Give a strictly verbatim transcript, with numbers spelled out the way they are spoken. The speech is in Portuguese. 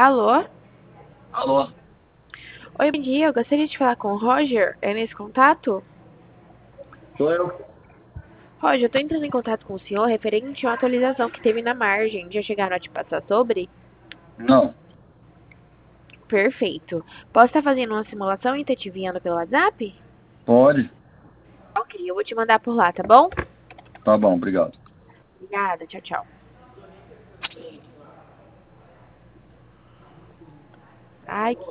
Alô? Alô? Oi, bom dia. Eu gostaria de falar com o Roger. É nesse contato? Sou eu? Roger, eu tô entrando em contato com o senhor referente a uma atualização que teve na margem. Já chegaram a te passar sobre? Não. Perfeito. Posso estar fazendo uma simulação e estar te enviando pelo WhatsApp? Pode? Ok, eu vou te mandar por lá, tá bom? Tá bom, obrigado. Obrigada, tchau, tchau. Ai,